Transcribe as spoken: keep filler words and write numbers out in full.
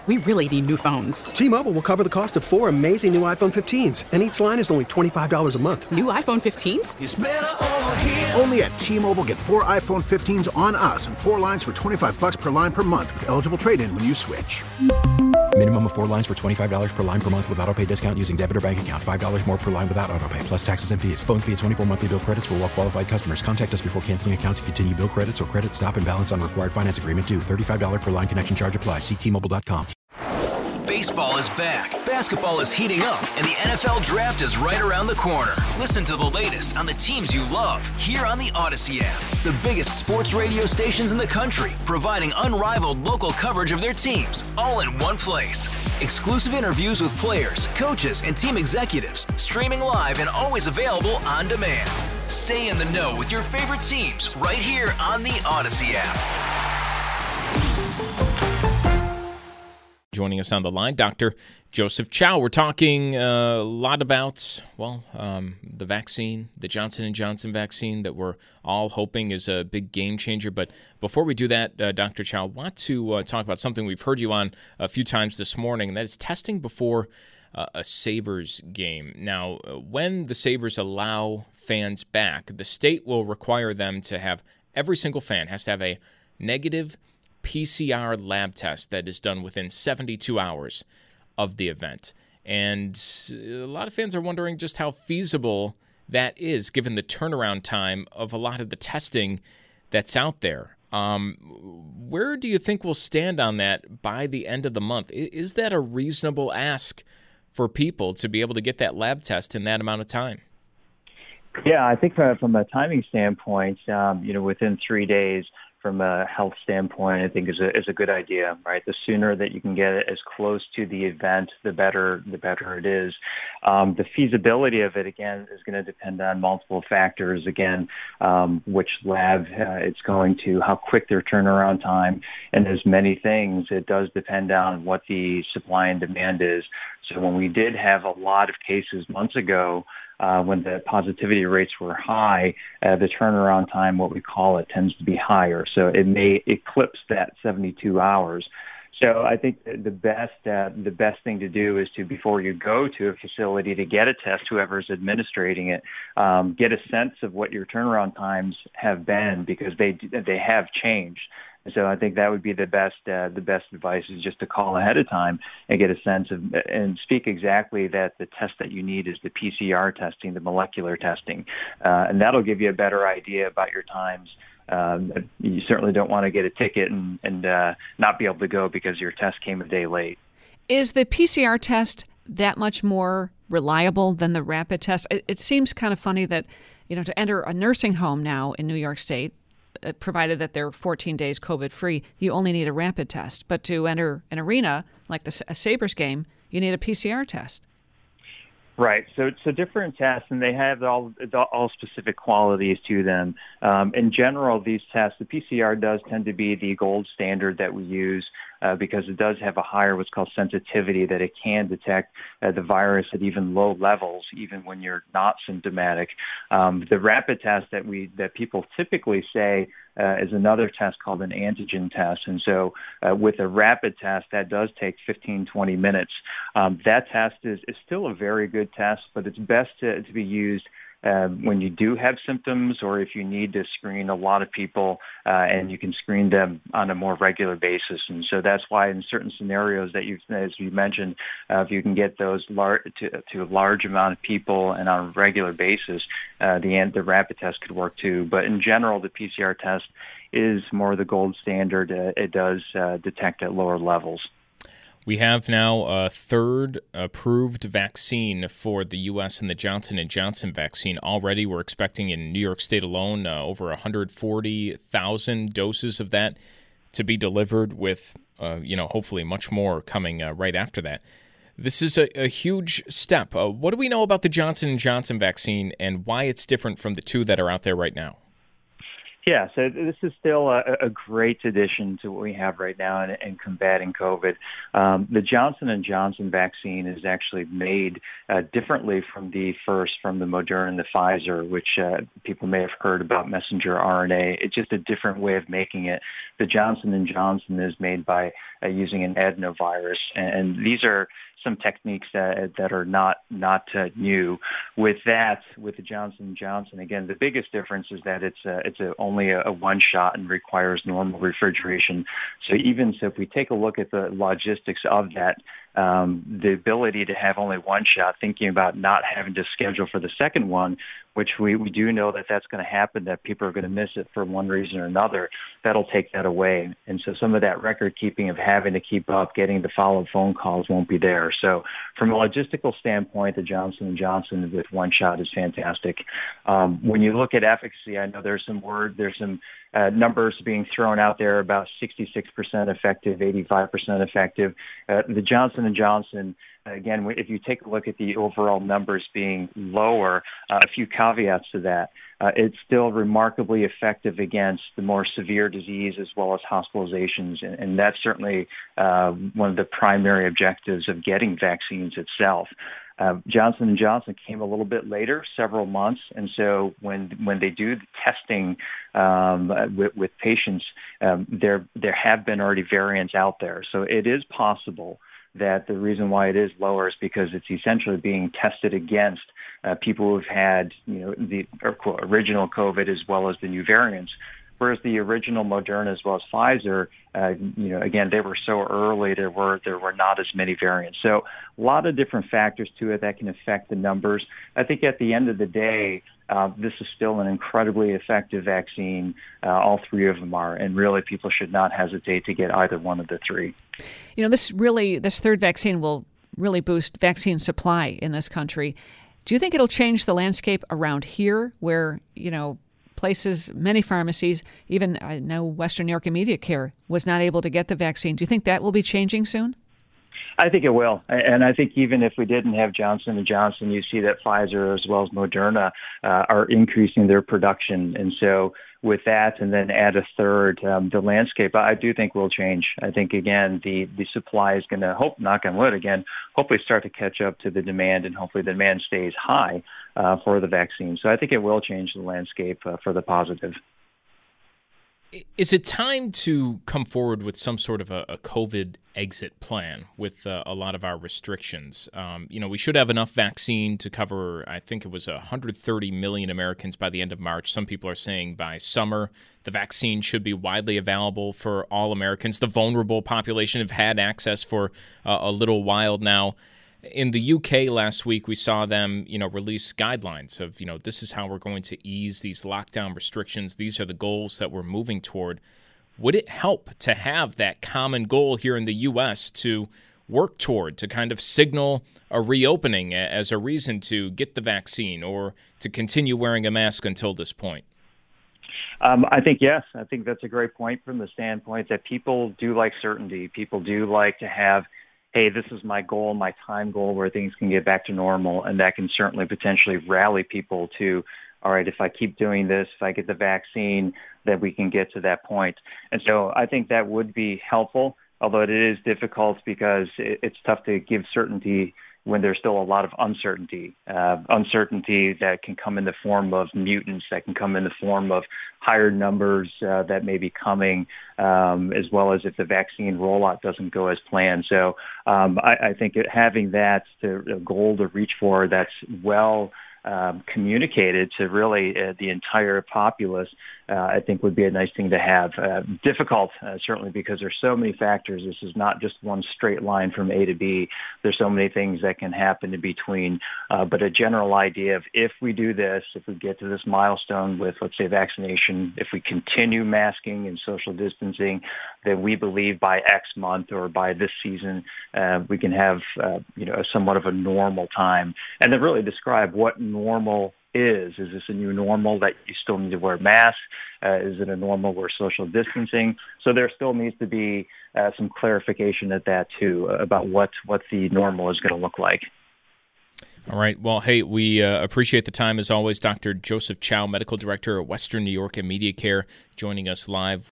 We really need new phones. T-Mobile will cover the cost of four amazing new iPhone fifteens, and each line is only twenty-five dollars a month. New iPhone fifteens? It's better over here. Only at T-Mobile, get four iPhone fifteens on us and four lines for twenty-five dollars per line per month with eligible trade-in when you switch. Minimum of four lines for twenty-five dollars per line per month with autopay discount using debit or bank account. five dollars more per line without autopay, plus taxes and fees. Phone fee at twenty-four monthly bill credits for well-qualified customers. Contact us before canceling account to continue bill credits or credit stop and balance on required finance agreement due. thirty-five dollars per line connection charge applies. See T Mobile dot com. Baseball is back, basketball is heating up, and the N F L Draft is right around the corner. Listen to the latest on the teams you love here on the Odyssey app. The biggest sports radio stations in the country, providing unrivaled local coverage of their teams, all in one place. Exclusive interviews with players, coaches, and team executives, streaming live and always available on demand. Stay in the know with your favorite teams right here on the Odyssey app. Joining us on the line, Doctor Joseph Chow. We're talking uh, a lot about, well, um, the vaccine, the Johnson and Johnson vaccine that we're all hoping is a big game changer. But before we do that, uh, Doctor Chow, I want to uh, talk about something we've heard you on a few times this morning, and that is testing before uh, a Sabres game. Now, when the Sabres allow fans back, the state will require them to have, every single fan has to have a negative P C R lab test that is done within seventy-two hours of the event. And a lot of fans are wondering just how feasible that is given the turnaround time of a lot of the testing that's out there. Um, where do you think we'll stand on that by the end of the month? Is that a reasonable ask for people to be able to get that lab test in that amount of time? Yeah, I think from, from a timing standpoint, um, you know, within three days, from a health standpoint, I think is a is a good idea, right? The sooner that you can get it as close to the event, the better the better it is. Um, the feasibility of it, again, is going to depend on multiple factors. Again, um, which lab uh, it's going to, how quick their turnaround time, and there's many things. It does depend on what the supply and demand is. So when we did have a lot of cases months ago, Uh, when the positivity rates were high, uh, the turnaround time, what we call it, tends to be higher. So it may eclipse that seventy-two hours. So I think the best uh, the best thing to do is to, before you go to a facility to get a test, whoever's administrating it, um, get a sense of what your turnaround times have been, because they they have changed. So I think that would be the best uh, the best advice, is just to call ahead of time and get a sense of, and speak exactly that the test that you need is the P C R testing, the molecular testing, uh, and that'll give you a better idea about your times. Um, you certainly don't want to get a ticket and, and uh, not be able to go because your test came a day late. Is the P C R test that much more reliable than the rapid test? It, it seems kind of funny that, you know, to enter a nursing home now in New York State, uh, provided that they're fourteen days COVID-free, you only need a rapid test. But to enter an arena like the a Sabres game, you need a P C R test. Right. So it's a different tests, and they have all all specific qualities to them. Um, in general, these tests, the P C R does tend to be the gold standard that we use uh, because it does have a higher what's called sensitivity, that it can detect uh, the virus at even low levels, even when you're not symptomatic. Um, the rapid test that we that people typically say Uh, is another test called an antigen test. And so uh, with a rapid test, that does take fifteen, twenty minutes. Um, that test is, is still a very good test, but it's best to, to be used um, when you do have symptoms, or if you need to screen a lot of people uh, and you can screen them on a more regular basis. And so that's why in certain scenarios that you've, as you mentioned, uh, if you can get those lar- to, to a large amount of people and on a regular basis, uh, the, the rapid test could work too. But in general, the P C R test is more the gold standard. Uh, it does uh, detect at lower levels. We have now a third approved vaccine for the U S and the Johnson and Johnson vaccine already. We're expecting in New York State alone uh, over one hundred forty thousand doses of that to be delivered, with, uh, you know, hopefully much more coming uh, right after that. This is a, a huge step. Uh, what do we know about the Johnson and Johnson vaccine and why it's different from the two that are out there right now? Yeah, so this is still a, a great addition to what we have right now in, in combating COVID. Um, the Johnson and Johnson vaccine is actually made uh, differently from the first, from the Moderna and the Pfizer, which uh, people may have heard about messenger R N A. It's just a different way of making it. The Johnson and Johnson is made by uh, using an adenovirus, and, and these are some techniques that that are not not uh, new. With that, with the Johnson and Johnson, again, the biggest difference is that it's a, it's a, only a, a one shot and requires normal refrigeration. So even so, if we take a look at the logistics of that, um, the ability to have only one shot, thinking about not having to schedule for the second one, which we, we do know that that's going to happen, that people are going to miss it for one reason or another, that'll take that away. And so some of that record keeping of having to keep up, getting the follow-up phone calls won't be there. So from a logistical standpoint, the Johnson and Johnson with one shot is fantastic. Um, when you look at efficacy, I know there's some word, there's some uh, numbers being thrown out there about sixty-six percent effective, eighty-five percent effective. Uh, the Johnson and Johnson, again, if you take a look at the overall numbers being lower, uh, a few caveats to that. Uh, it's still remarkably effective against the more severe disease as well as hospitalizations, and, and that's certainly uh, one of the primary objectives of getting vaccines itself. Uh, Johnson and Johnson came a little bit later, several months, and so when when they do the testing um, with, with patients, um, there there have been already variants out there. So it is possible that the reason why it is lower is because it's essentially being tested against uh, people who've had, you know, the or, original COVID as well as the new variants. Whereas the original Moderna as well as Pfizer, uh, you know, again, they were so early, there were there were not as many variants. So a lot of different factors to it that can affect the numbers. I think at the end of the day, uh, this is still an incredibly effective vaccine. Uh, all three of them are, and really people should not hesitate to get either one of the three. You know, this really, this third vaccine will really boost vaccine supply in this country. Do you think it'll change the landscape around here where, you know, places, many pharmacies, even I know Western New York Immediate Care was not able to get the vaccine. Do you think that will be changing soon? I think it will. And I think even if we didn't have Johnson and Johnson, you see that Pfizer as well as Moderna uh, are increasing their production. And so with that and then add a third, um, the landscape, I do think will change. I think, again, the, the supply is going to, hope, knock on wood again, hopefully start to catch up to the demand, and hopefully the demand stays high uh, for the vaccine. So I think it will change the landscape uh, for the positive. Is it time to come forward with some sort of a, a COVID exit plan with uh, a lot of our restrictions? Um, you know, we should have enough vaccine to cover, I think it was one hundred thirty million Americans by the end of March. Some people are saying by summer the vaccine should be widely available for all Americans. The vulnerable population have had access for uh, a little while now. In the U K last week, we saw them, you know, release guidelines of, you know, this is how we're going to ease these lockdown restrictions. These are the goals that we're moving toward. Would it help to have that common goal here in the U S to work toward, to kind of signal a reopening as a reason to get the vaccine or to continue wearing a mask until this point? Um, I think, yes. I think that's a great point from the standpoint that people do like certainty. People do like to have, hey, this is my goal, my time goal where things can get back to normal, and that can certainly potentially rally people to, all right, if I keep doing this, if I get the vaccine, then we can get to that point. And so I think that would be helpful, although it is difficult because it's tough to give certainty when there's still a lot of uncertainty, uh, uncertainty that can come in the form of mutants, that can come in the form of higher numbers uh, that may be coming, um, as well as if the vaccine rollout doesn't go as planned. So um, I, I think it, having that to, a goal to reach for that's well um, communicated to really uh, the entire populace, uh, I think would be a nice thing to have. Uh, difficult, uh, certainly, because there's so many factors. This is not just one straight line from A to B. There's so many things that can happen in between. Uh, but a general idea of if we do this, if we get to this milestone with, let's say, vaccination, if we continue masking and social distancing, then we believe by X month or by this season, uh, we can have, uh, you know, somewhat of a normal time. And then really describe what normal is. Is this a new normal that you still need to wear masks? Uh, is it a normal where social distancing? So there still needs to be uh, some clarification at that too, uh, about what, what the normal is going to look like. All right. Well, hey, we uh, appreciate the time as always. Doctor Joseph Chow, Medical Director at Western New York and Media Care, joining us live